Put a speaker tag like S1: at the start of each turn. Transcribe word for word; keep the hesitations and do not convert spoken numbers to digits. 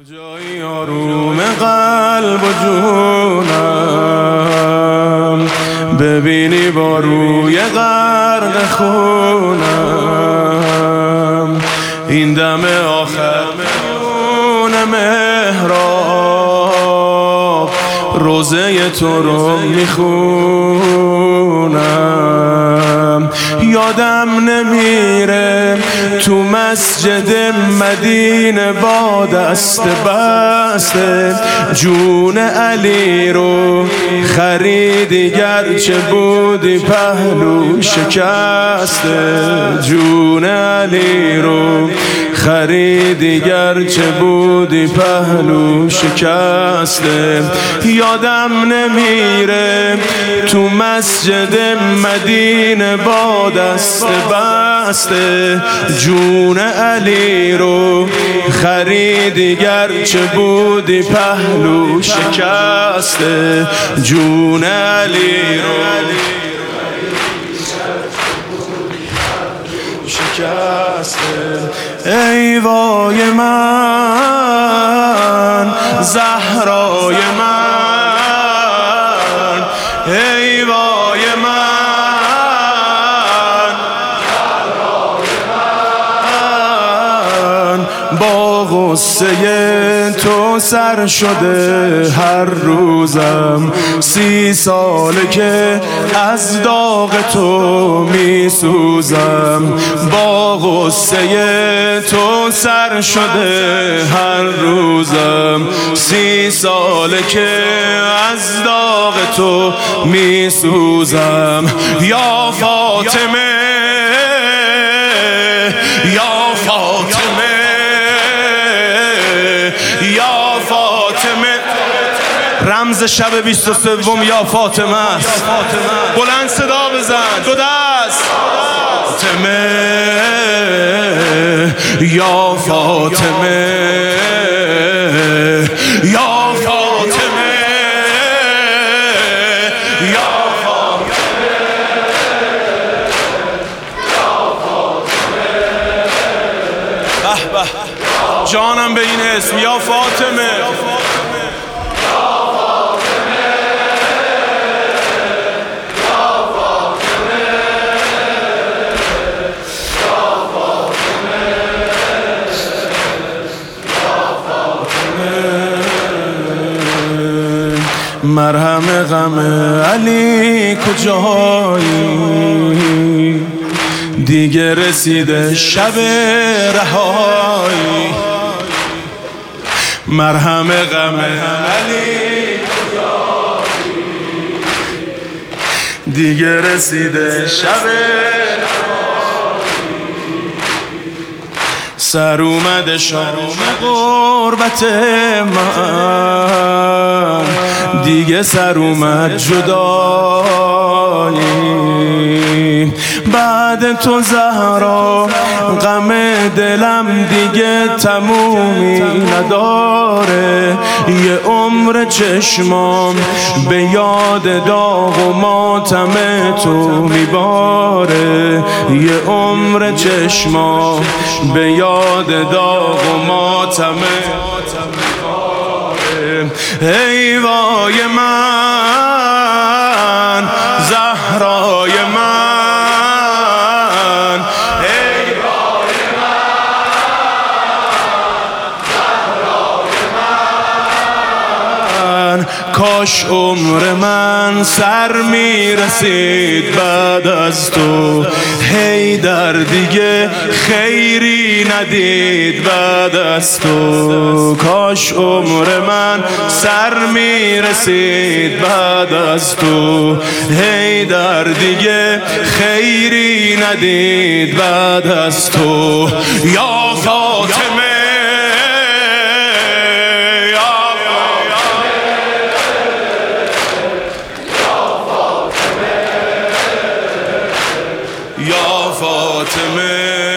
S1: کجایی آروم قلب و جونم، ببینی با روی غرق خونم، این دم آخر میون محراب روزه تو رو میخونم. یادم نمیره تو مسجد مدینه با دست بسته جون علی رو خریدی، گرچه بودی پهلو شکسته. جون علی رو خریدی، گرچه بودی پهلو شکسته. یادم نمیره تو مسجد مدینه با دست بسته جون علی رو خریدی، گرچه بودی پهلو شکسته. جون علی رو شکسته. ای وای من زهرای من، ای وای من من، با غصه تو سر شده هر روزم. سی ساله که از داغ تو می سوزم، با غصه تو سر شده هر روزم. سی ساله که از داغ تو می سوزم. یا فاطمه یا فاطمه یا فاطمه، رمز شب بیست و سوم یا فاطمه است. بلند صدا بزن دو دست. فاطمه یا فاطمه یا فاطمه یا فاطمه یا فاطمه. به به جانم به این اسم یا فاطمه. مرهم غم علی کجایی، دیگه رسیده شب رهایی. مرهم غم علی کجایی، دیگه رسیده شب رهایی. سر اومده شام غربت من، دیگه سر اومد جدایی. بعد تو زهرا غم دلم دیگه تمومی نداره. یه عمر چشمام به یاد داغ و ماتم تو میباره. یه عمر چشمام به یاد داغ و ماتم. ای وای من زهرای من، ای وای من زهرای من. کاش عمر من سر میرسید بعد از تو، هی در دیگه خیری ندید بعد از تو. کاش عمر من سر میرسید بعد از تو، هی در دیگه خیری ندید بعد از تو. یا فاطمه یا فاطمه